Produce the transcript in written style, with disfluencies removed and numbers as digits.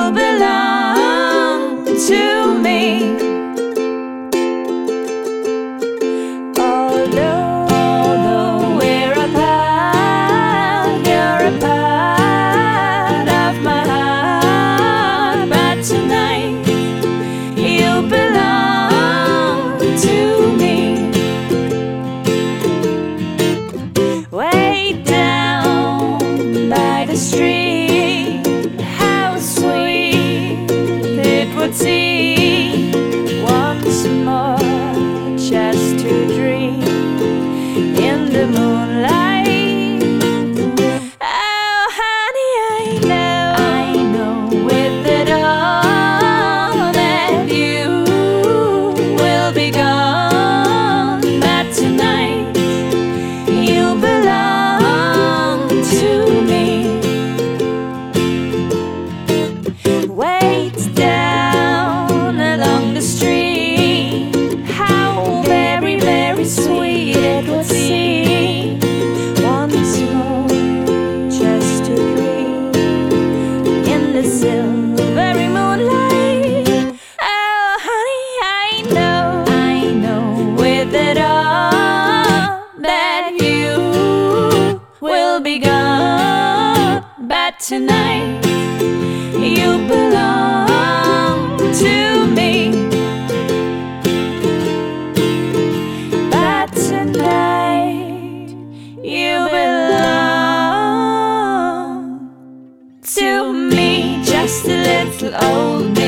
belong to me. Although we're apart, you're a part of my heart. But tonight you belong to me. Way down by the street, how sweet it would seem once more just to dream in the moonlight. Oh, honey, I know with it all that you will be gone. But tonight you belong to me. Wait down along the street, how very, very sweet it would seem once more just to dream in the silvery moonlight. Oh, honey, I know with it all that you will be gone. But tonight you belong to me. But tonight you belong to me. Just a little old